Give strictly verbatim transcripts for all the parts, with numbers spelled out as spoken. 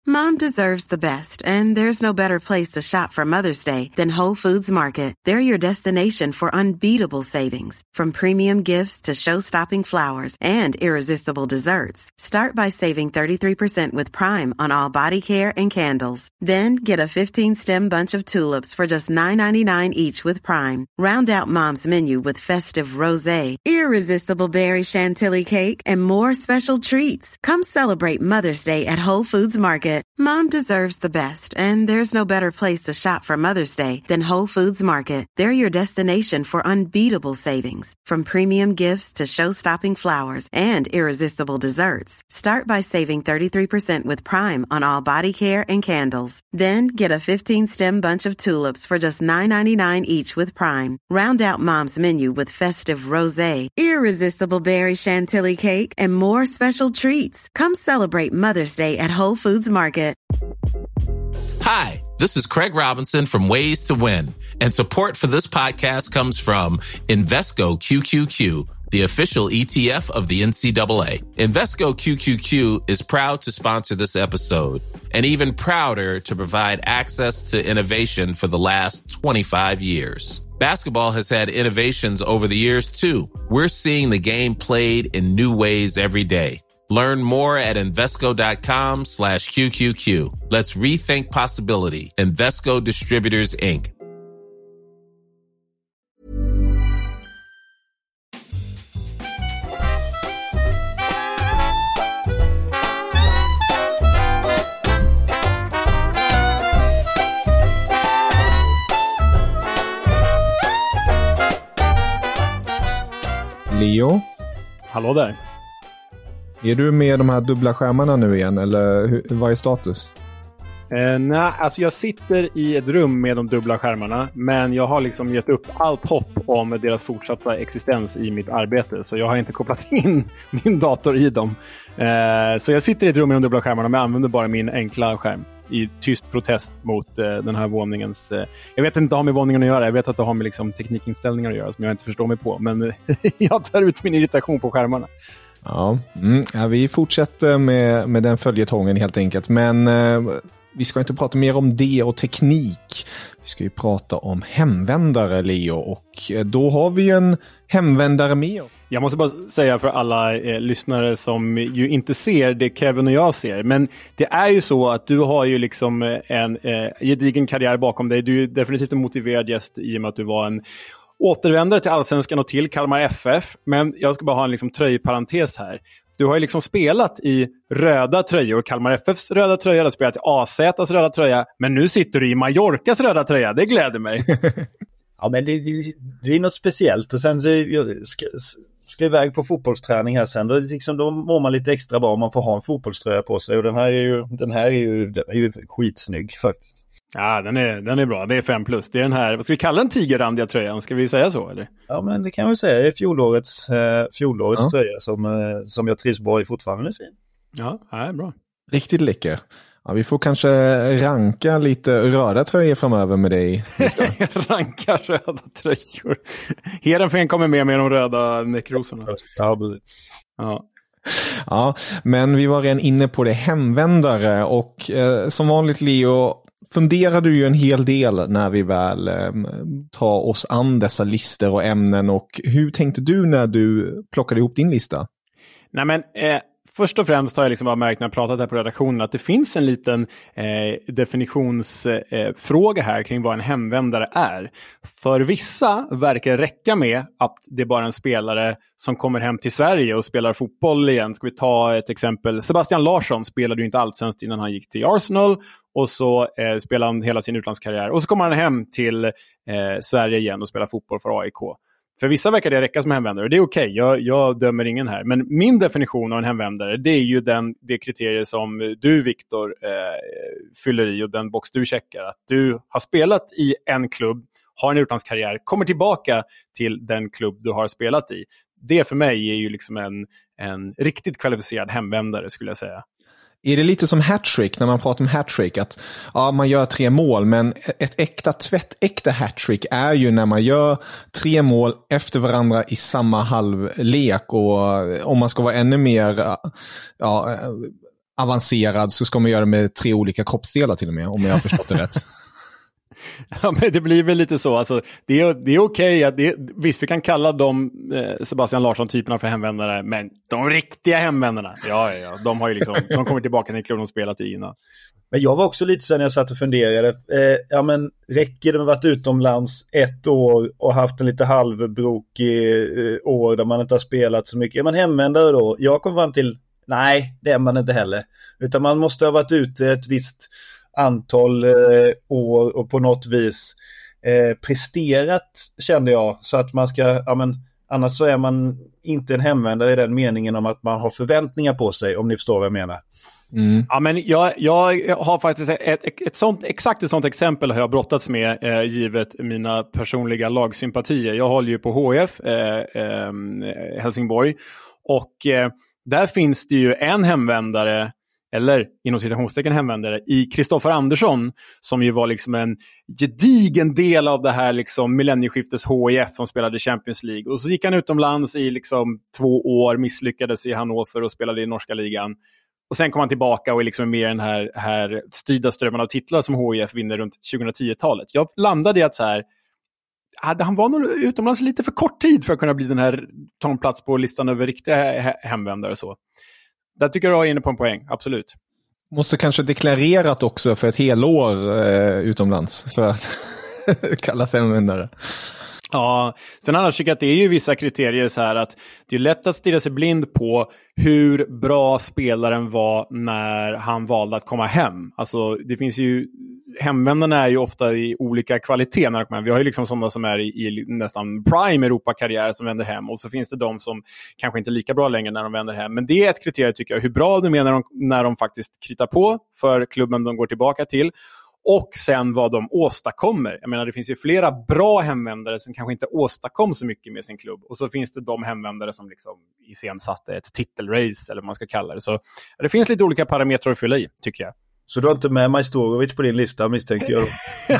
Mom deserves the best, and there's no better place to shop for Mother's Day than Whole Foods Market. They're your destination for unbeatable savings, from premium gifts to show-stopping flowers and irresistible desserts. Start by saving thirty-three percent with Prime on all body care and candles. Then get a fifteen-stem bunch of tulips for just nine ninety-nine each with Prime. Round out Mom's menu with festive rosé, irresistible berry chantilly cake, and more special treats. Come celebrate Mother's Day at Whole Foods Market. Mom deserves the best, and there's no better place to shop for Mother's Day than Whole Foods Market. They're your destination for unbeatable savings, from premium gifts to show-stopping flowers and irresistible desserts. Start by saving thirty-three percent with Prime on all body care and candles. Then get a fifteen-stem bunch of tulips for just nine ninety-nine each with Prime. Round out Mom's menu with festive rosé, irresistible berry chantilly cake, and more special treats. Come celebrate Mother's Day at Whole Foods Market. Hi, this is Craig Robinson from Ways to Win, and support for this podcast comes from Invesco Q Q Q, the official E T F of the N C double A. Invesco Q Q Q is proud to sponsor this episode, and even prouder to provide access to innovation for the last twenty-five years. Basketball has had innovations over the years, too. We're seeing the game played in new ways every day. Learn more at Invesco.com slash QQQ. Let's rethink possibility. Invesco Distributors, Incorporated. Leo? Hallå där. Är du med de här dubbla skärmarna nu igen, eller hur, vad är status? Eh, nej, alltså jag sitter i ett rum med de dubbla skärmarna, men jag har liksom gett upp allt hopp om deras fortsatta existens i mitt arbete, så jag har inte kopplat in min dator i dem. Eh, så jag sitter i ett rum med de dubbla skärmarna, men använder bara min enkla skärm i tyst protest mot eh, den här våningens... Eh, jag vet inte vad med våningen att göra, jag vet att det har med liksom, teknikinställningar att göra som jag inte förstår mig på, men jag tar ut min irritation på skärmarna. Ja, mm, ja, vi fortsätter med, med den följetongen helt enkelt. Men eh, vi ska inte prata mer om det och teknik. Vi ska ju prata om hemvändare, Leo. Och eh, då har vi en hemvändare med oss. Jag måste bara säga för alla eh, lyssnare som ju inte ser det Kevin och jag ser. Men det är ju så att du har ju liksom en eh, gedigen karriär bakom dig. Du är definitivt en motiverad gäst i och med att du var en återvändare till Allsvenskan och till Kalmar F F. Men jag ska bara ha en liksom tröjparentes här. Du har ju liksom spelat i röda tröjor. Kalmar F F:s röda tröja, du har spelat i A Z:s röda tröja. Men nu sitter du i Mallorcas röda tröja. Det gläder mig. Ja, men det, det, det är något speciellt. Och sen så jag ska, ska iväg på fotbollsträning här sen. Då, liksom, då mår man lite extra bra om man får ha en fotbollströja på sig. Och den här är ju, den här är ju, den är ju skitsnygg faktiskt. Ja, den är, den är bra. Det är fem plus. Det är den här, vad ska vi kalla den, tigerrandiga tröjan? Ska vi säga så, eller? Ja, men det kan vi säga. Det är fjolårets, eh, fjolårets ja. tröja som, eh, som jag trivs bra i fortfarande. Fin. Ja, det är bra. Riktigt läcker. Ja, vi får kanske ranka lite röda tröjor framöver med dig. Ranka röda tröjor. Hedenfen kommer med med de röda nekrosorna. Ja, precis. Ja. Ja, men vi var redan inne på det, hemvändare. Och eh, som vanligt, Leo, funderar du ju en hel del när vi väl eh, tar oss an dessa listor och ämnen. Och hur tänkte du när du plockade ihop din lista? Nej, men eh, först och främst har jag liksom bara märkt när jag pratat här på redaktionen att det finns en liten eh, definitionsfråga eh, här kring vad en hemvändare är. För vissa verkar det räcka med att det är bara en spelare som kommer hem till Sverige och spelar fotboll igen. Ska vi ta ett exempel? Sebastian Larsson spelade ju inte allsvenskt innan han gick till Arsenal. Och så eh, spelar han hela sin utlandskarriär. Och så kommer han hem till eh, Sverige igen och spelar fotboll för A I K. För vissa verkar det räcka som hemvändare. Det är okej, okay. jag, jag dömer ingen här. Men min definition av en hemvändare, det är ju den, det kriterier som du, Viktor, eh, fyller i och den box du checkar. Att du har spelat i en klubb, har en utlandskarriär, kommer tillbaka till den klubb du har spelat i. Det för mig är ju liksom en, en riktigt kvalificerad hemvändare, skulle jag säga. Är det lite som hattrick när man pratar om hattrick, att ja, man gör tre mål, men ett äkta tvättäkta hattrick är ju när man gör tre mål efter varandra i samma halvlek, och om man ska vara ännu mer ja, avancerad så ska man göra det med tre olika kroppsdelar till och med, om jag har förstått det rätt. Ja, men det blir väl lite så. Alltså, det är, det är okej att det, visst, vi kan kalla de eh, Sebastian Larsson-typerna för hemvändare, men de riktiga hemvändarna, ja, ja, ja de har ju liksom, de kommer tillbaka till klubben och spelat i innan. Men jag var också lite så när jag satt och funderade, eh, ja men räcker det med att varit utomlands ett år och haft en lite halvbrokig eh, år där man inte har spelat så mycket, är man hemvändare då? Jag kom fram till, nej, det är man inte heller. Utan man måste ha varit ute ett visst antal eh, år och på något vis eh, presterat, kände jag, så att man ska, ja men annars så är man inte en hemvändare i den meningen om att man har förväntningar på sig, om ni förstår vad jag menar. Mm. Ja, men jag, jag har faktiskt ett, ett, ett sånt, exakt ett sånt exempel har jag brottats med eh, givet mina personliga lagsympatier. Jag håller ju på H F eh, eh, Helsingborg och eh, där finns det ju en hemvändare, eller inom citationstecken hemvändare, i Kristoffer Andersson, som ju var liksom en gedigen del av det här liksom millennieskiftes H I F som spelade Champions League. Och så gick han utomlands i liksom två år, misslyckades i Hannover och spelade i norska ligan. Och sen kom han tillbaka och är liksom med i den här, här styrda strömmen av titlar som H I F vinner runt tjugohundratio-talet. Jag landade i att så här, han var nog utomlands lite för kort tid för att kunna bli den här, ta en plats på listan över riktiga hemvändare och så. Där tycker jag är inne på en poäng, absolut. Måste kanske deklarerat också för ett helår eh, utomlands för att kallas hemvändare. Ja, sen annars tycker jag att det är ju vissa kriterier så här att det är lätt att stirra sig blind på hur bra spelaren var när han valde att komma hem. Alltså det finns ju, hemvändarna är ju ofta i olika kvalitet när de kommer hem. Vi har ju liksom sådana som är i, i nästan prime Europa-karriär som vänder hem, och så finns det de som kanske inte är lika bra längre när de vänder hem. Men det är ett kriterium tycker jag, hur bra de är när de, när de faktiskt kritar på för klubben de går tillbaka till. Och sen vad de åstadkommer. Jag menar, det finns ju flera bra hemvändare som kanske inte åstadkom så mycket med sin klubb. Och så finns det de hemvändare som liksom iscensatte ett titelrace, eller vad man ska kalla det. Så det finns lite olika parametrar att fylla i, tycker jag. Så du har inte med Majstorovic på din lista, misstänker jag?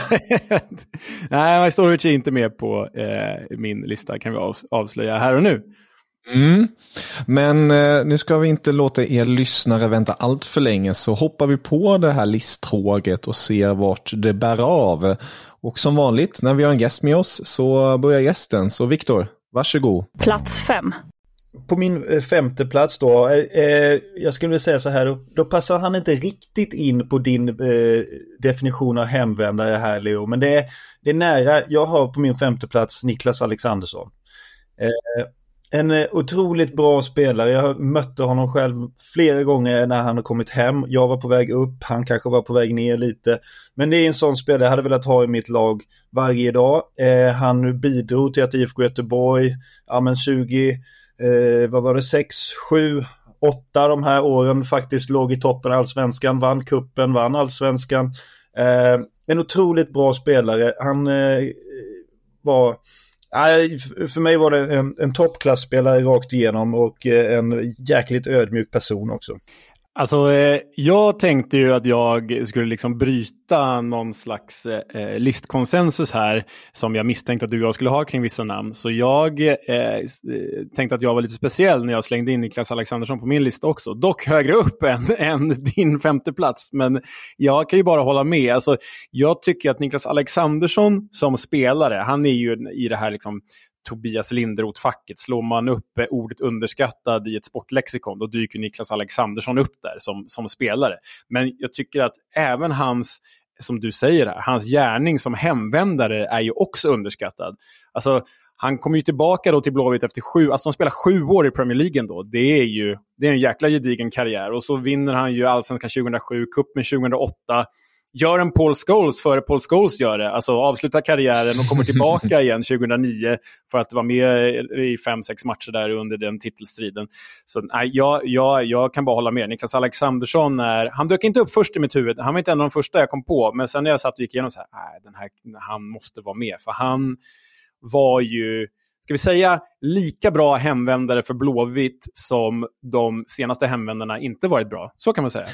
Nej, Majstorovic är inte med på eh, min lista, kan vi avs- avslöja här och nu. Mm. Men eh, nu ska vi inte låta er lyssnare vänta allt för länge, så hoppar vi på det här listtråget och ser vart det bär av. Och som vanligt, när vi har en gäst med oss så börjar gästen. Så Viktor, varsågod. Plats fem. På min eh, femte plats då, eh, jag skulle vilja säga så här, då, då passar han inte riktigt in på din eh, definition av hemvändare här, Leo. Men det är, det är nära. Jag har på min femte plats Niklas Alexandersson. Eh, En otroligt bra spelare. Jag mötte honom själv flera gånger när han har kommit hem. Jag var på väg upp, han kanske var på väg ner lite. Men det är en sån spelare jag hade velat ha i mitt lag varje dag. Eh, han bidrog till att I F K Göteborg, ja men tjugo, eh, vad var det, sex, sju, åtta de här åren faktiskt låg i toppen av allsvenskan, vann kuppen, vann allsvenskan. Eh, en otroligt bra spelare. Han eh, var... För mig var det en, en toppklassspelare rakt igenom och en jäkligt ödmjuk person också. Alltså, eh, jag tänkte ju att jag skulle liksom bryta någon slags eh, listkonsensus här som jag misstänkte att du och jag skulle ha kring vissa namn. Så jag eh, tänkte att jag var lite speciell när jag slängde in Niklas Alexandersson på min lista också. Dock högre upp än, än din femte plats. Men jag kan ju bara hålla med. Alltså, jag tycker att Niklas Alexandersson som spelare, han är ju i det här liksom Tobias Linderoth-facket. Slår man upp ordet underskattad i ett sportlexikon, då dyker Niklas Alexandersson upp där som, som spelare. Men jag tycker att även hans, som du säger här, hans gärning som hemvändare är ju också underskattad. Alltså, han kommer ju tillbaka då till Blåvitt efter sju, alltså de spelar sju år i Premier League då. Det är ju, det är en jäkla gedigen karriär. Och så vinner han ju Allsvenskan tjugohundrasju, cupen tjugohundraåtta. Gör en Paul Scholes före Paul Scholes gör det. Alltså avslutar karriären och kommer tillbaka igen tjugohundranion för att vara med i fem, sex matcher där under den titelstriden. Så nej, jag, jag, jag kan bara hålla med. Niklas Alexandersson är, han dök inte upp först i mitt huvud. Han var inte en av de första jag kom på. Men sen när jag satt och gick igenom så här, nej, den här, han måste vara med. För han var ju, ska vi säga, lika bra hemvändare för Blåvitt som de senaste hemvändarna inte varit bra. Så kan man säga.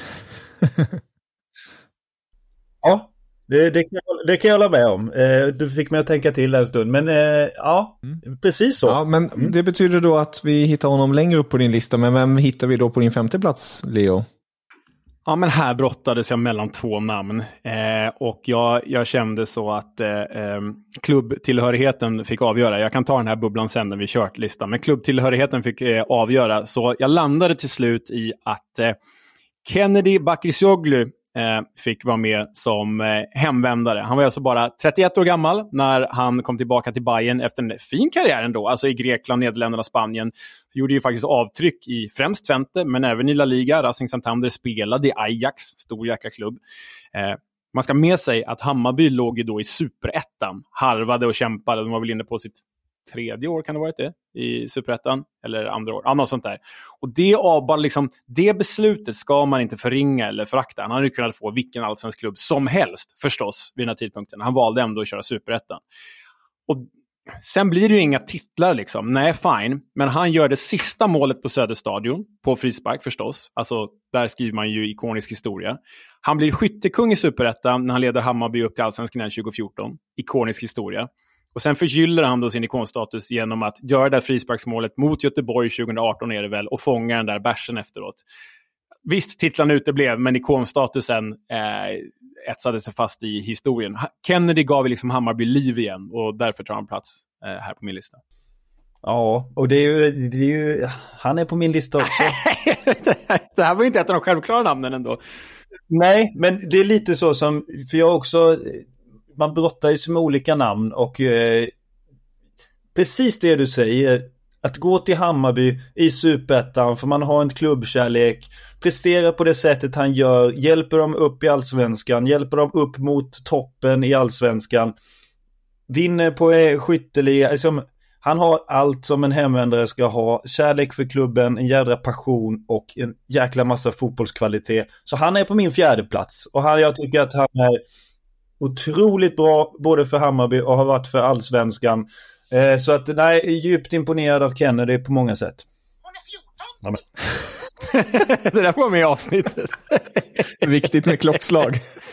Ja, det, det, kan jag, det kan jag hålla med om. Eh, du fick mig att tänka till en stund. Men eh, ja, mm. precis så. Ja, men mm. det betyder då att vi hittar honom längre upp på din lista. Men vem hittar vi då på din femte plats, Leo? Ja, men här brottades jag mellan två namn. Eh, och jag, jag kände så att eh, eh, klubbtillhörigheten fick avgöra. Jag kan ta den här bubblan sen när vi kört listan. Men klubbtillhörigheten fick eh, avgöra. Så jag landade till slut i att eh, Kennedy Bakircioglu eh, fick vara med som eh, hemvändare. Han var alltså bara trettioett år gammal när han kom tillbaka till Bayern efter en fin karriär ändå. Alltså i Grekland, Nederländerna, Spanien. Gjorde ju faktiskt avtryck i främst Twente, men även i La Liga. Racing Santander spelade i Ajax, stor jäkla klubb. Eh, man ska med sig att Hammarby låg ju då i superettan. Harvade och kämpade. De var väl inne på sitt tredje år, kan det ha varit det? I superettan, eller andra år. Annat sånt där. Och det, bara liksom, det beslutet ska man inte förringa eller förakta. Han hade ju kunnat få vilken allsvensk klubb som helst, förstås, vid den här tidpunkten. Han valde ändå att köra superettan. Och sen blir det ju inga titlar liksom. Nej, fine. Men han gör det sista målet på Söderstadion. På frispark förstås. Alltså, där skriver man ju ikonisk historia. Han blir skyttekung i superettan när han leder Hammarby upp till allsvenskan tjugo fjorton. Ikonisk historia. Och sen förgyller han då sin ikonstatus genom att göra det där frisparksmålet mot Göteborg tjugo arton är det väl. Och fånga den där bärsen efteråt. Visst, titlarna uteblev, men ikonstatusen eh, etsade sig fast i historien. Kennedy gav liksom Hammarby liv igen och därför tar han plats eh, här på min lista. Ja, och det är ju, det är ju han är på min lista också. Det här var ju inte ett av de självklara namnen ändå. Nej, men det är lite så som, för jag också, man brottar ju sig med olika namn och eh, precis det du säger, att gå till Hammarby i superettan för man har en klubbkärlek, prestera på det sättet han gör, hjälper dem upp i allsvenskan, hjälper dem upp mot toppen i allsvenskan, vinner på skytteliga, liksom, han har allt som en hemvändare ska ha, kärlek för klubben, en jädra passion och en jäkla massa fotbollskvalitet. Så han är på min fjärde plats och han, jag tycker att han är otroligt bra både för Hammarby och har varit för allsvenskan. Eh, så att nej, djupt imponerad av Kennedy på många sätt. Ja, men. Det där var med i avsnittet. Viktigt med klockslag.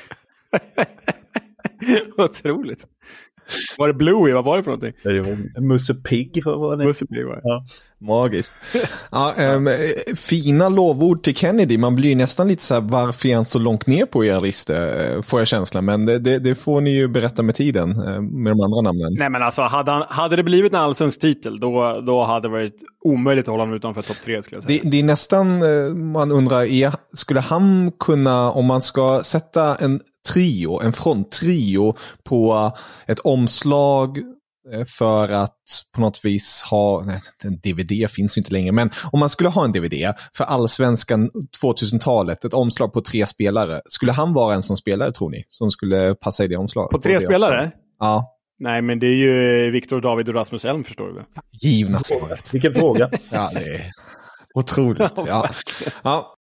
Otroligt. Var det Bluey? Vad var det för någonting? Det var Musse Pigg. Var det? Musse Pigg var det. Ja. Magiskt. Ja, ähm, fina lovord till Kennedy. Man blir nästan lite så här, varför är han så långt ner på er lista, får jag känslan. Men det, det, det får ni ju berätta med tiden, med de andra namnen. Nej, men alltså, hade, han, hade det blivit en allsvensk titel, då, då hade det varit omöjligt att hålla honom utanför topp tre, skulle jag säga. Det, det är nästan, man undrar, är, skulle han kunna, om man ska sätta en trio, en fronttrio på ett omslag för att på något vis ha, nej, en D V D finns ju inte längre, men om man skulle ha en D V D för allsvenskan tvåtusentalet, ett omslag på tre spelare, skulle han vara en som spelare, tror ni, som skulle passa i det omslaget? På tre på spelare? omslag? Ja. Nej, men det är ju Viktor, David och Rasmus Elm, förstår du väl? Givna svaret. Vilken fråga. Ja, det är otroligt. Ja. Ja.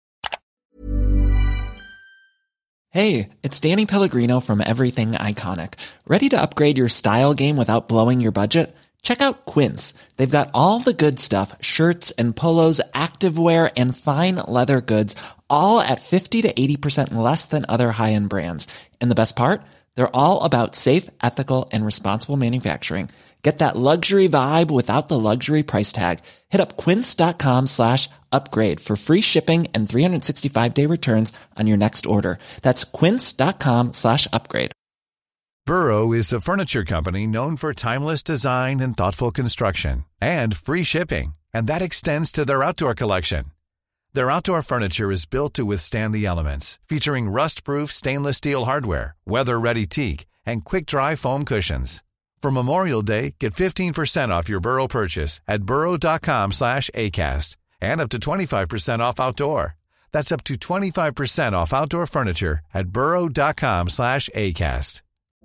Hey, it's Danny Pellegrino from Everything Iconic. Ready to upgrade your style game without blowing your budget? Check out Quince. They've got all the good stuff, shirts and polos, activewear, and fine leather goods, all at fifty to eighty percent less than other high-end brands. And the best part? They're all about safe, ethical, and responsible manufacturing. Get that luxury vibe without the luxury price tag. Hit up quince.com slash upgrade for free shipping and three sixty-five day returns on your next order. That's quince.com slash upgrade. Burrow is a furniture company known for timeless design and thoughtful construction and free shipping. And that extends to their outdoor collection. Their outdoor furniture is built to withstand the elements, featuring rust-proof stainless steel hardware, weather-ready teak, and quick-dry foam cushions. For Memorial Day, get fifteen percent off your Burrow purchase at burrow.com slash ACAST and up to twenty-five percent off outdoor. That's up to twenty-five percent off outdoor furniture at burrow.com slash ACAST.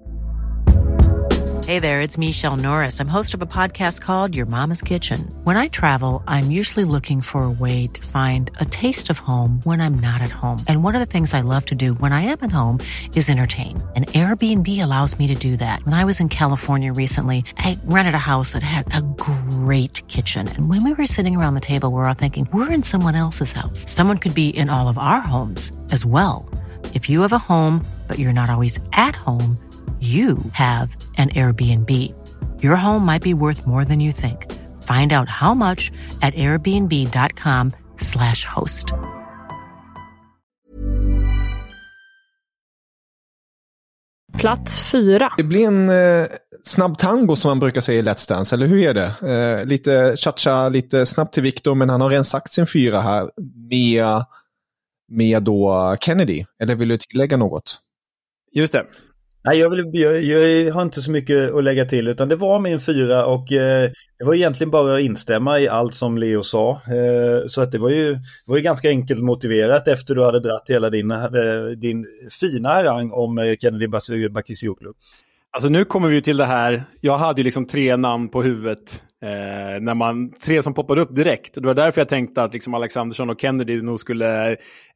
Hey there, it's Michelle Norris. I'm host of a podcast called Your Mama's Kitchen. When I travel, I'm usually looking for a way to find a taste of home when I'm not at home. And one of the things I love to do when I am at home is entertain. And Airbnb allows me to do that. When I was in California recently, I rented a house that had a great kitchen. And when we were sitting around the table, we were all thinking, we're in someone else's house. Someone could be in all of our homes as well. If you have a home, but you're not always at home, you have an Airbnb. Your home might be worth more than you think. Find out how much at airbnb.com slash host. Plats fyra. Det blir en eh, snabb tango som man brukar säga i Let's Dance, eller hur är det? Eh, lite cha-cha, lite snabbt till Victor, men han har redan sagt sin fyra här med, med då Kennedy. Eller vill du tillägga något? Just det. Nej, jag, vill, jag, jag har inte så mycket att lägga till, utan det var min fyra och eh, det var egentligen bara att instämma i allt som Leo sa. Eh, så att det var ju, det var ju ganska enkelt motiverat efter du hade dratt hela din, eh, din fina harang om eh, Kennedy Bakircioglu. Alltså nu kommer vi till det här, jag hade ju liksom tre namn på huvudet, eh, när man, tre som poppade upp direkt. Och det var därför jag tänkte att liksom Alexandersson och Kennedy nog skulle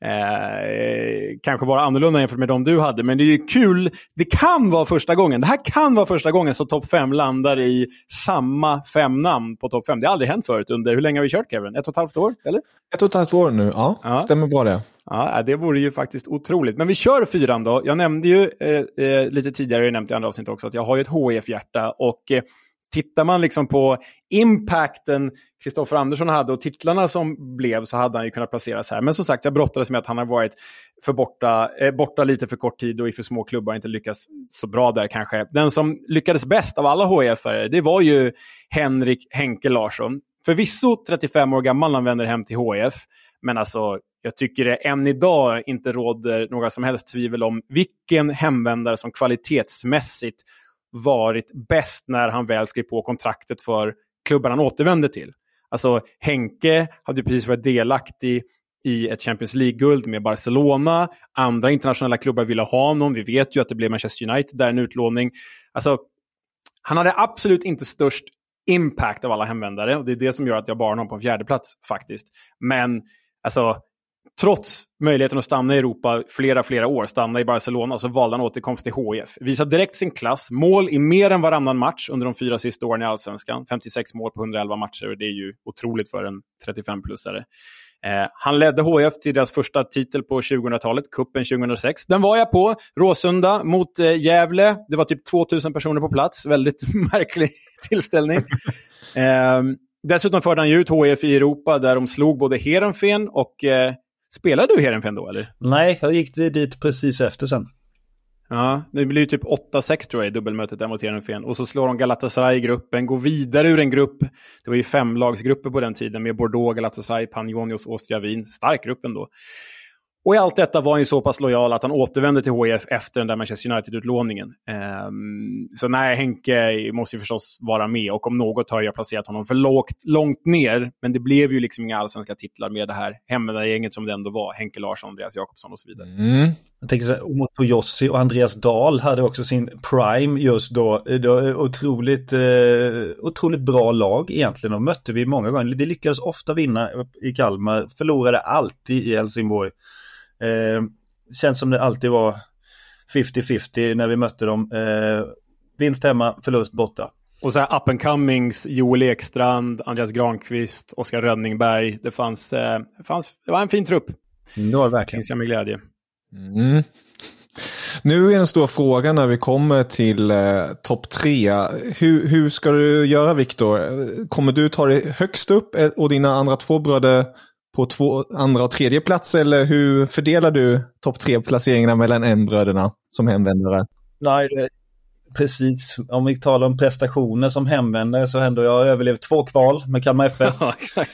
eh, kanske vara annorlunda jämfört med de du hade. Men det är ju kul, det kan vara första gången, det här kan vara första gången så topp fem landar i samma fem namn på topp fem. Det har aldrig hänt förut under, hur länge har vi kört, Kevin? Ett och ett halvt år, eller? Ett och ett halvt år nu, ja. ja. Stämmer bra det. Ja, det vore ju faktiskt otroligt. Men vi kör fyran då. Jag nämnde ju eh, eh, lite tidigare, jag nämnde i andra avsnitt också, att jag har ju ett H I F-hjärta. Och eh, tittar man liksom på impacten Kristoffer Andersson hade och titlarna som blev, så hade han ju kunnat placeras här. Men som sagt, jag brottades med att han har varit för borta, eh, borta lite för kort tid och i för små klubbar inte lyckats så bra där kanske. Den som lyckades bäst av alla H I F-are, det var ju Henrik Henke Larsson. Förvisso trettiofem år gammal, han vänder hem till H I F. Men alltså, jag tycker det än idag inte råder några som helst tvivel om vilken hemvändare som kvalitetsmässigt varit bäst när han väl skrev på kontraktet för klubben han återvände till. Alltså Henke hade precis varit delaktig i ett Champions League-guld med Barcelona. Andra internationella klubbar ville ha honom. Vi vet ju att det blev Manchester United där, en utlåning. Alltså, han hade absolut inte störst impact av alla hemvändare. Och det är det som gör att jag bara har honom på en fjärde plats faktiskt. Men alltså, trots möjligheten att stanna i Europa flera, flera år, stanna i Barcelona, så valde han återkomst till H I F. Visar direkt sin klass, mål i mer än varannan match under de fyra sista åren i Allsvenskan. femtiosex mål på hundraelva matcher, och det är ju otroligt för en trettiofem-plussare. Eh, han ledde H I F till deras första titel på tjugohundratalet, kuppen tjugohundrasex. Den var jag på, Råsunda mot eh, Gävle. Det var typ tvåtusen personer på plats, väldigt märklig tillställning. eh, dessutom förde han ju ut H I F i Europa, där de slog både Heerenveen och... Eh, spelade du Heerenveen då, eller? Nej, jag gick dit precis efter sen. Ja, det blir ju typ åtta sex tror jag i dubbelmötet där mot Heerenveen. Och så slår de Galatasaray i gruppen, går vidare ur en grupp. Det var ju femlagsgrupper på den tiden med Bordeaux, Galatasaray, Panionios, Austria, Wien. Stark gruppen då. Och i allt detta var han ju så pass lojal att han återvände till H I F efter den där Manchester United-utlåningen. Um, så nej, Henke måste ju förstås vara med. Och om något har jag placerat honom för lågt, långt ner. Men det blev ju liksom inga allsvenska titlar med det här hemvändargänget som det ändå var. Henke Larsson, Andreas Jakobsson och så vidare. Mm. Jag tänker så här, Omoto Jossi och Andreas Dahl hade också sin prime just då. Det var otroligt, eh, otroligt bra lag egentligen. Och mötte vi många gånger. Vi lyckades ofta vinna i Kalmar. Förlorade alltid i Helsingborg. Eh, känns som det alltid var femtio femtio när vi mötte dem. Eh, vinst hemma, förlust borta. Och så här up and comings, Joel Ekstrand, Andreas Granqvist, Oskar Rönningberg. Det fanns, eh, det fanns, det var en fin trupp. Det var verkligen. Finns jag med glädje. Mm. Nu är en stor fråga när vi kommer till eh, topp tre. Hur, hur ska du göra, Victor? Kommer du ta det högst upp och dina andra två bröder på två andra och tredje plats, eller hur fördelar du topp tre placeringarna mellan en bröderna som hemvändare? Nej, det, precis. Om vi talar om prestationer som hemvändare så ändå jag har överlevt två kval med Kalmar F F. Ja, exakt.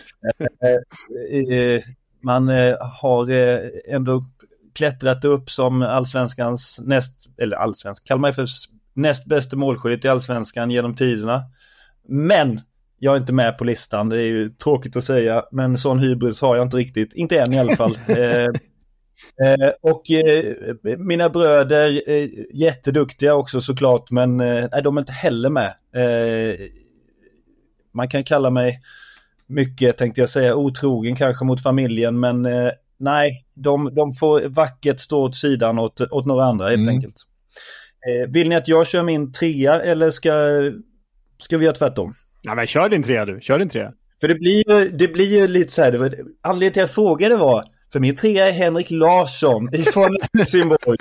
Man har ändå klättrat upp som allsvenskans näst, eller allsvensk, Kalmar F Fs näst bästa målskytt i allsvenskan genom tiderna. Men jag är inte med på listan, det är ju tråkigt att säga, men sån hybris har jag inte riktigt, inte än i alla fall. eh, eh, och eh, mina bröder eh, jätteduktiga också såklart, men eh, nej, de är inte heller med. Eh, man kan kalla mig mycket, tänkte jag säga, otrogen kanske mot familjen, men eh, nej, de, de får vackert stå åt sidan åt, åt några andra helt mm. enkelt. Eh, vill ni att jag kör min trea eller ska, ska vi göra tvärtom? Ja, men kör din trea du, kör din trea. För det blir ju, det blir ju lite så här, det var, anledningen till att jag frågade var, för min trea är Henrik Larsson ifrån Helsingborg.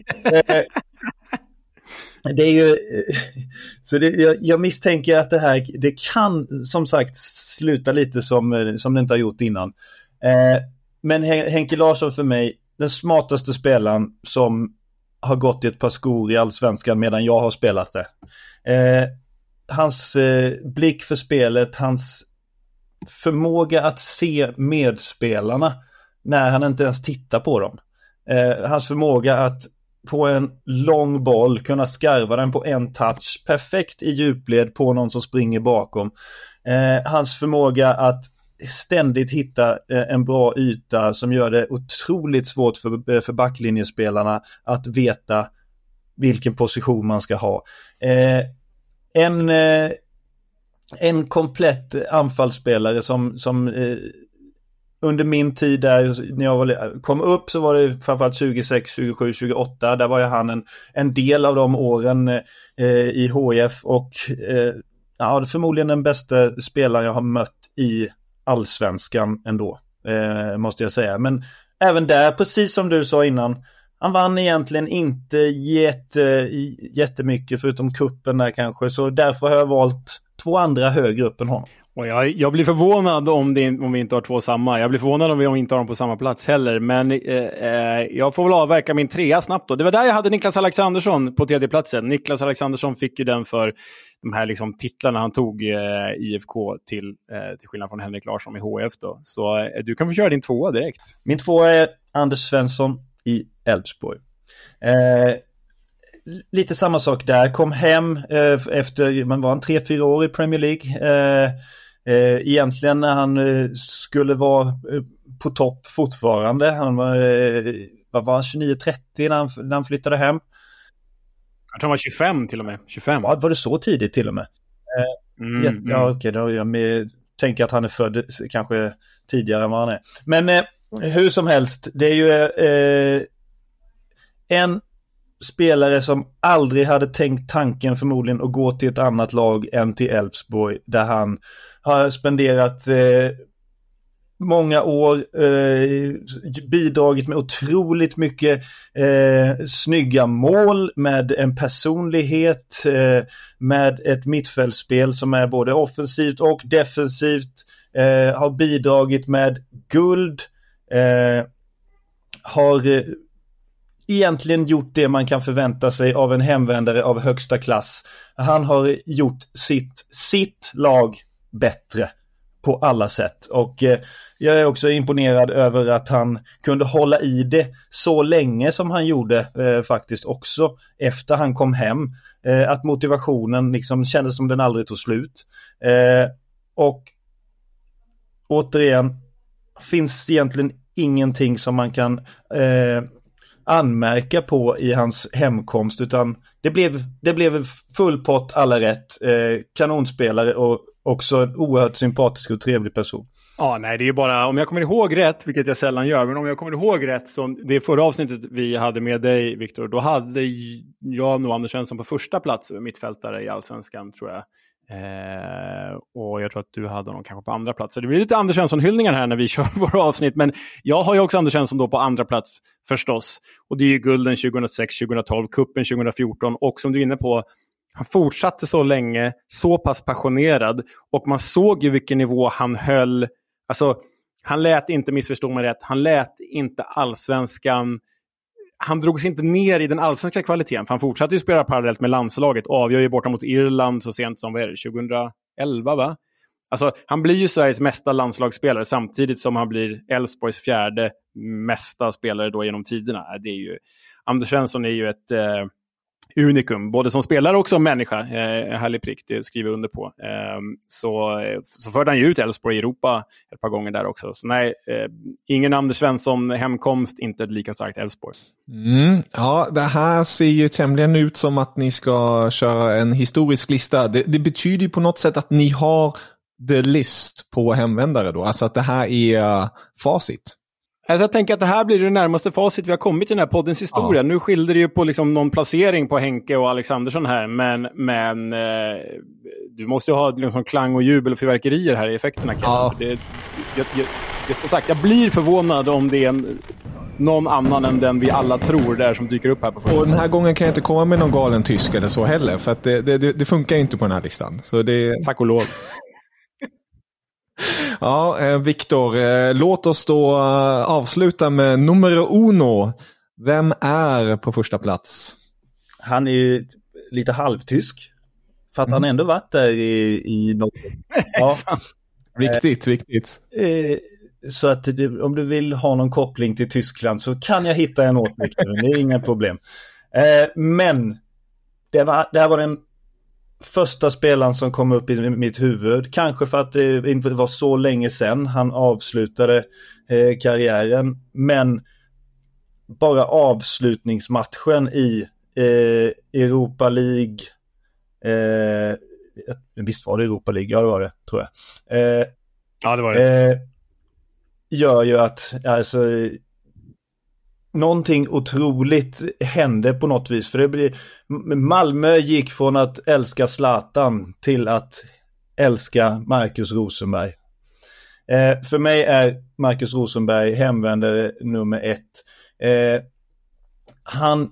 Det är ju, så det, jag, jag misstänker att det här, det kan som sagt sluta lite som, som det inte har gjort innan. Men Henke Larsson för mig, den smartaste spelaren som har gått i ett par skor i Allsvenskan medan jag har spelat det. Eh, hans eh, blick för spelet, hans förmåga att se medspelarna när han inte ens tittar på dem. Eh, hans förmåga att på en lång boll kunna skarva den på en touch perfekt i djupled på någon som springer bakom. Eh, hans förmåga att ständigt hitta eh, en bra yta som gör det otroligt svårt för, för backlinjespelarna att veta vilken position man ska ha. Eh, en, eh, en komplett anfallsspelare som, som eh, under min tid där, när jag var, kom upp, så var det framförallt tjugosex, tjugosju, tjugoåtta. Där var ju han en, en del av de åren eh, i H I F och eh, ja, förmodligen den bästa spelaren jag har mött i Allsvenskan ändå, eh, måste jag säga. Men även där, precis som du sa innan, han vann egentligen inte jätte, jättemycket förutom kuppen där kanske, så därför har jag valt två andra högre upp än honom. Och jag, jag blir förvånad om, det, om vi inte har två samma. Jag blir förvånad om vi om inte har dem på samma plats heller. Men eh, eh, jag får väl avverka min trea snabbt då. Det var där jag hade Niklas Alexandersson på tredje platsen. Niklas Alexandersson fick ju den för de här liksom titlarna han tog eh, I F K till, eh, till skillnad från Henrik Larsson i H F då. Så eh, du kan få köra din tvåa direkt. Min tvåa är Anders Svensson i Elfsborg. Eh, lite samma sak där. Kom hem eh, efter, man var en tre fyra år i Premier League. Eh, Eh, egentligen när han eh, skulle vara eh, på topp fortfarande. Han var, eh, vad var han, tjugonio trettio när han, när han flyttade hem. Jag tror han var tjugofem till och med. tjugofem. Ja, var det så tidigt till och med? Eh, mm, jätte, mm. Ja, okej, då jag med, tänker att han är född kanske tidigare än vad han är. Men eh, hur som helst, det är ju eh, en spelare som aldrig hade tänkt tanken förmodligen att gå till ett annat lag än till Elfsborg, där han har spenderat eh, många år, eh, bidragit med otroligt mycket eh, snygga mål, med en personlighet, eh, med ett mittfältspel som är både offensivt och defensivt, eh, har bidragit med guld, eh, har eh, egentligen gjort det man kan förvänta sig av en hemvändare av högsta klass. Han har gjort sitt, sitt lag bättre på alla sätt. Och eh, jag är också imponerad över att han kunde hålla i det så länge som han gjorde eh, faktiskt också efter han kom hem. Eh, att motivationen liksom kändes som den aldrig tog slut. Eh, och återigen, finns egentligen ingenting som man kan eh, anmärka på i hans hemkomst, utan det blev, det blev full pott, alla rätt, eh, kanonspelare och också en oerhört sympatisk och trevlig person. Ja, nej, det är ju bara, om jag kommer ihåg rätt, vilket jag sällan gör, men om jag kommer ihåg rätt, så det förra avsnittet vi hade med dig, Viktor, då hade jag och Anders Svensson på första plats mittfältare i Allsvenskan, tror jag. Eh, och jag tror att du hade honom kanske på andra plats. Så det blir lite Anders Svensson-hyllningar här när vi kör våra avsnitt. Men jag har ju också Anders Svensson då på andra plats förstås. Och det är ju gulden tjugohundrasex tjugotolv, kuppen tjugofjorton. Och som du är inne på, han fortsatte så länge, så pass passionerad. Och man såg ju vilken nivå han höll. Alltså, han lät inte, missförstå mig rätt, han lät inte allsvenskan. Han drog sig inte ner i den allsvenska kvaliteten, för han fortsatte ju spela parallellt med landslaget, avgör ju borta mot Irland så sent som, vad är det, tjugoelva va? Alltså, han blir ju Sveriges mesta landslagsspelare samtidigt som han blir Elfsborgs fjärde mesta spelare då genom tiderna. Det är ju, Anders Svensson är ju ett eh, unikum, både som spelare och som människa. Eh, härlig prick, det skriver jag under på. Eh, så, så förde han ju ut Elfsborg i Europa ett par gånger där också. Så nej, eh, ingen Anders Svensson hemkomst, inte ett lika starkt Elfsborg. Mm, ja, det här ser ju tämligen ut som att ni ska köra en historisk lista. Det, det betyder ju på något sätt att ni har the list på hemvändare då. Alltså att det här är uh, facit. Alltså jag tänker att det här blir det närmaste facit vi har kommit i den här poddens historia. Ja. Nu skilde det ju på liksom någon placering på Henke och Alexandersson här. Men, men eh, du måste ju ha liksom klang och jubel och fyrverkerier här i effekterna. Ja. Det, jag, jag, jag, som sagt, jag blir förvånad om det är en, någon annan än den vi alla tror där som dyker upp här på första. Och den här gången kan jag inte komma med någon galen tysk eller så heller. För att det, det, det funkar inte på den här listan. Så det... Tack och lov. Ja, eh, Viktor, eh, låt oss då uh, avsluta med numero uno. Vem är på första plats? Han är ju lite halvtysk. För att mm. han ändå varit där i, i något. Ja. Viktigt, eh, viktigt. Eh, så att det, om du vill ha någon koppling till Tyskland så kan jag hitta en åt Victor. Det är inga problem. Eh, men det, var, det här var den första spelaren som kom upp i mitt huvud. Kanske för att det inte var så länge sedan han avslutade eh, karriären. Men bara avslutningsmatchen i eh, Europa League. Eh, visst var det Europa League? Ja, det var det, tror jag. Eh, ja, det var det. Eh, gör ju att alltså, någonting otroligt hände på något vis. För det blir, Malmö gick från att älska Zlatan till att älska Marcus Rosenberg. Eh, för mig är Marcus Rosenberg hemvändare nummer ett. Eh, han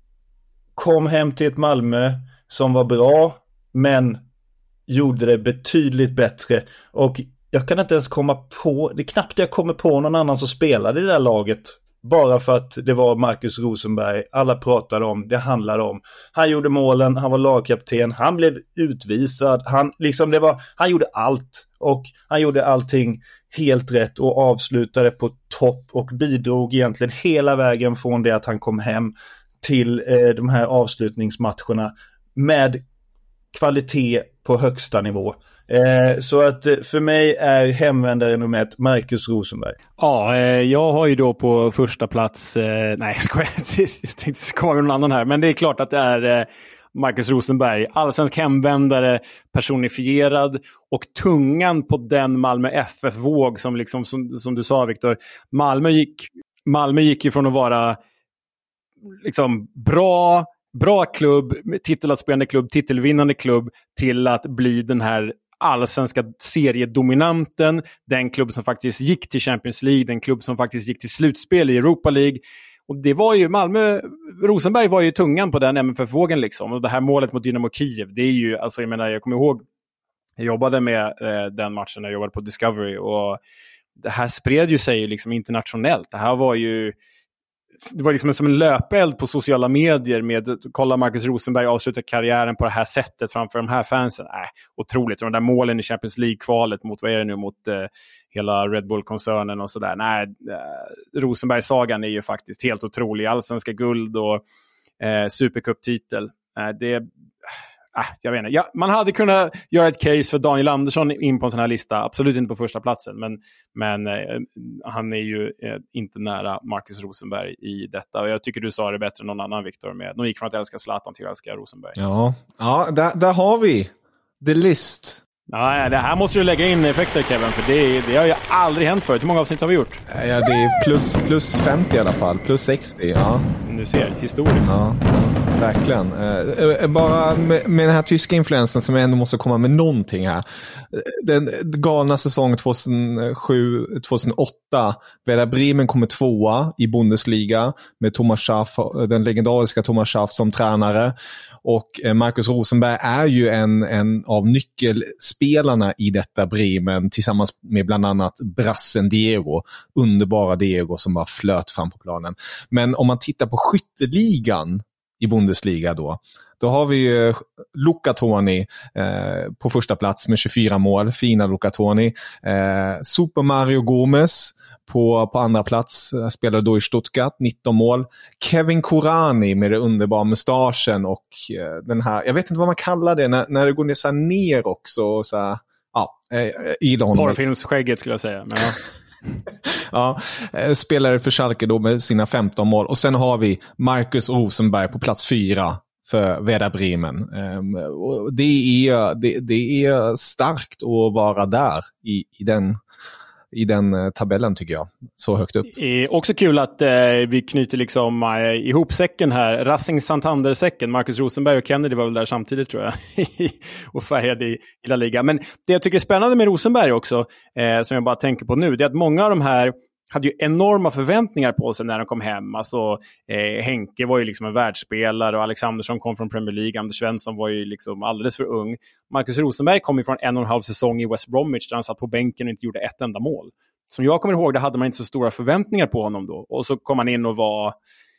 kom hem till ett Malmö som var bra, men gjorde det betydligt bättre. Och jag kan inte ens komma på, det är knappt jag kommer på någon annan som spelade i det där laget. Bara för att det var Marcus Rosenberg. Alla pratade om, det handlade om. Han gjorde målen, han var lagkapten, han blev utvisad. Han, liksom det var, han gjorde allt. Och han gjorde allting helt rätt och avslutade på topp. Och bidrog egentligen hela vägen från det att han kom hem till eh, de här avslutningsmatcherna. Med kvalitet på högsta nivå. Eh, så att eh, för mig är hemvändare nummer ett Marcus Rosenberg. Ja, eh, jag har ju då på första plats, eh, nej jag skojar, jag tänkte komma med någon annan här, men det är klart att det är eh, Marcus Rosenberg, allsvensk hemvändare, personifierad och tungan på den Malmö F F-våg som liksom, som, som du sa Viktor, Malmö gick, Malmö gick ju från att vara liksom bra Bra klubb, titelavspelande klubb, titelvinnande klubb till att bli den här allsvenska seriedominanten, den klubb som faktiskt gick till Champions League, den klubb som faktiskt gick till slutspel i Europa League. Och det var ju Malmö, Rosenberg var ju tungan på den M F F-vågen liksom. Och det här målet mot Dynamo Kiev, det är ju, alltså jag menar, jag kommer ihåg, jag jobbade med eh, den matchen när jag jobbade på Discovery och det här spred ju sig liksom internationellt. Det här var ju Det var liksom som en löpeld på sociala medier med kolla Marcus Rosenberg avsluta karriären på det här sättet framför de här fansen. Äh, otroligt. Och de där målen i Champions League-kvalet mot, vad är det nu, mot eh, hela Red Bull-koncernen och sådär. Nej, eh, Rosenberg-sagan är ju faktiskt helt otrolig. Allsvenska guld och eh, Supercup-titel. Eh, det Äh, jag vet inte. Ja, man hade kunnat göra ett case för Daniel Andersson in på en sån här lista. Absolut inte på första platsen. Men, men eh, han är ju eh, inte nära Marcus Rosenberg i detta. Och jag tycker du sa det bättre än någon annan, Viktor. Med, de gick från att älska Zlatan till att älska Rosenberg. Ja, ja där, där har vi the list. Ja, det här måste du lägga in effekter, Kevin. För det, det har ju aldrig hänt förut. Hur många avsnitt har vi gjort? Ja, det är plus, plus femtio i alla fall. Plus sextio, ja. Du ser, historiskt. Ja, verkligen. Eh, bara med, med den här tyska influensen som jag ändå måste komma med någonting här. Den galna säsongen tjugohundrasju tjugohundraåtta. Werder Bremen kommer tvåa i Bundesliga med Thomas Schaff, den legendariska Thomas Schaff som tränare. Och Marcus Rosenberg är ju en, en av nyckelspelarna i detta Bremen tillsammans med bland annat brassen Diego. Underbara Diego som bara flöt fram på planen. Men om man tittar på skytteligan i Bundesliga då, då har vi ju Luca Toni eh, på första plats med tjugofyra mål. Fina Luca Toni. Eh, Super Mario Gomez på, på andra plats. Spelar då i Stuttgart, nitton mål. Kevin Korani med det underbara mustaschen och eh, den här, jag vet inte vad man kallar det, när, när det går ner, så här ner också. Så här, ja, eh, gillar honom. Porrfilmsskägget skulle jag säga. Men ja. Ja, spelare för Schalke då med sina femton mål. Och sen har vi Marcus Rosenberg på plats fyra för Werder Bremen. Um, och det, är, det, det är starkt att vara där i, i den i den uh, tabellen tycker jag. Så högt upp. Det är också kul att uh, vi knyter liksom uh, ihop säcken här. Racing Santander-säcken. Marcus Rosenberg och Kennedy var väl där samtidigt tror jag. och färgade i, i La Liga. Men det jag tycker är spännande med Rosenberg också, uh, som jag bara tänker på nu, det är att många av de här hade ju enorma förväntningar på sig när de kom hem. Alltså, eh, Henke var ju liksom en världsspelare och Alexandersson kom från Premier League. Anders Svensson var ju liksom alldeles för ung. Marcus Rosenberg kom ju från en och en halv säsong i West Bromwich där han satt på bänken och inte gjorde ett enda mål. Som jag kommer ihåg, det hade man inte så stora förväntningar på honom då. Och så kom han in och var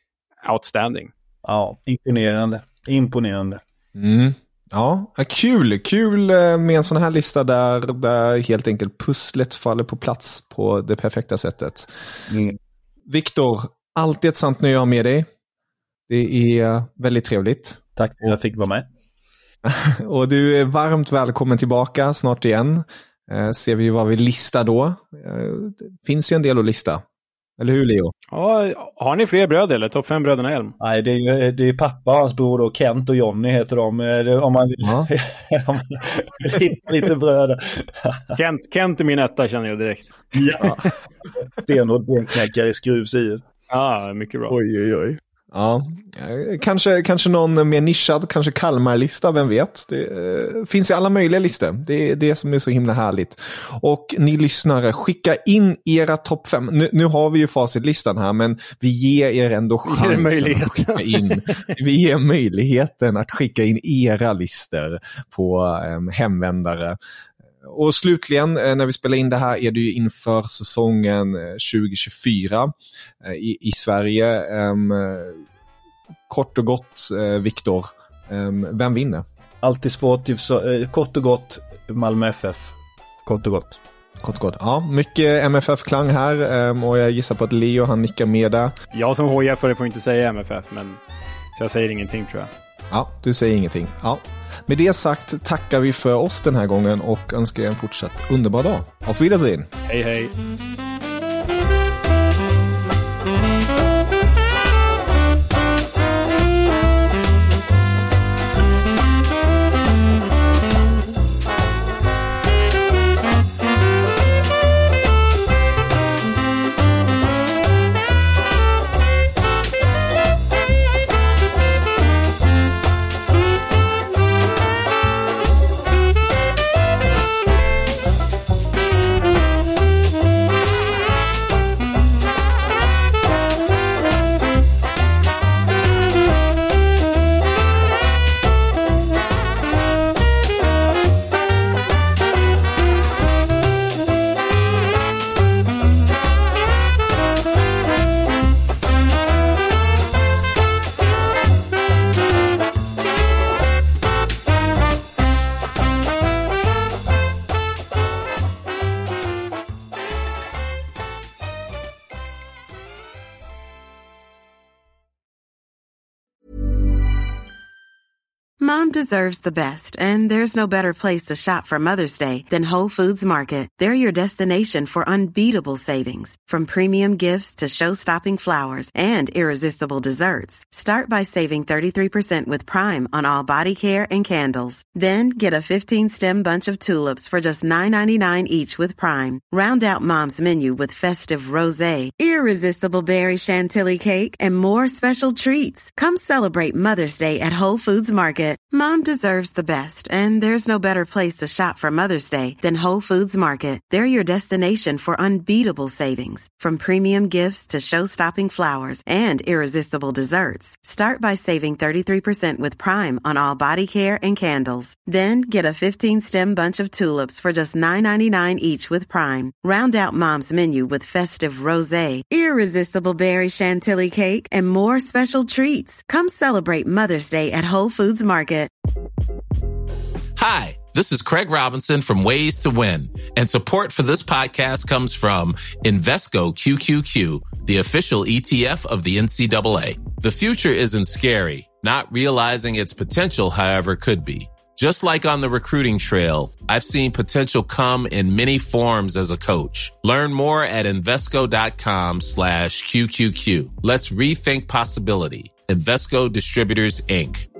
outstanding. Ja, imponerande. Imponerande. Mm. Ja, kul. Kul med en sån här lista där, där helt enkelt pusslet faller på plats på det perfekta sättet. Mm. Viktor, alltid ett sant nöje att ha med dig. Det är väldigt trevligt. Tack för att jag fick vara med. Och du är varmt välkommen tillbaka snart igen. Eh, ser vi vad vi listar då. Eh, det finns ju en del att lista. Eller hur, Leo? Ja, har ni fler bröder eller? Topp fem bröderna Elm? Nej, det är ju det är pappa och hans bror och Kent och Johnny heter de. Det, om man vill, ja. om man vill lite bröder. Kent, Kent är min etta, känner jag direkt. Ja. Stenhård benknäckare i skruvs i. Ja, mycket bra. Oj, oj, oj. Ja, kanske, kanske någon mer nischad, kanske Kalmar-lista, vem vet. Det eh, finns i alla möjliga listor. Det är det som är så himla härligt. Och ni lyssnare, skicka in era topp fem. Nu, nu har vi ju facitlistan här, men vi ger er ändå chansen möjlighet. att skicka in. Vi ger möjligheten att skicka in era listor på eh, hemvändare. Och slutligen, när vi spelar in det här är det ju inför säsongen tjugo tjugofyra i, i Sverige. Um, kort och gott, uh, Viktor, um, vem vinner? Alltid svårt, uh, kort och gott, Malmö F F. Kort och gott. Kort och gott. Ja, mycket M F F-klang här um, och jag gissar på att Leo, han nickar med där. Jag som H I F-are får inte säga M F F, men så jag säger ingenting, tror jag. Ja, du säger ingenting. Ja. Med det sagt tackar vi för oss den här gången och önskar er en fortsatt underbar dag. Auf Wiedersehen! Hej hej! Mom deserves the best, and there's no better place to shop for Mother's Day than Whole Foods Market. They're your destination for unbeatable savings, from premium gifts to show-stopping flowers and irresistible desserts. Start by saving thirty-three percent with Prime on all body care and candles. Then get a fifteen-stem bunch of tulips for just nine ninety-nine each with Prime. Round out Mom's menu with festive rosé, irresistible berry chantilly cake, and more special treats. Come celebrate Mother's Day at Whole Foods Market. Mom deserves the best, and there's no better place to shop for Mother's Day than Whole Foods Market. They're your destination for unbeatable savings, from premium gifts to show-stopping flowers and irresistible desserts. Start by saving thirty-three percent with Prime on all body care and candles. Then get a fifteen-stem bunch of tulips for just nine ninety-nine each with Prime. Round out Mom's menu with festive rosé, irresistible berry chantilly cake, and more special treats. Come celebrate Mother's Day at Whole Foods Market. Hi, this is Craig Robinson from Ways to Win, and support for this podcast comes from Invesco Q Q Q, the official E T F of the N C double A. The future isn't scary. Not realizing its potential, however, could be. Just like on the recruiting trail, I've seen potential come in many forms as a coach. Learn more at Invesco.com slash QQQ. Let's rethink possibility. Invesco Distributors, Incorporated.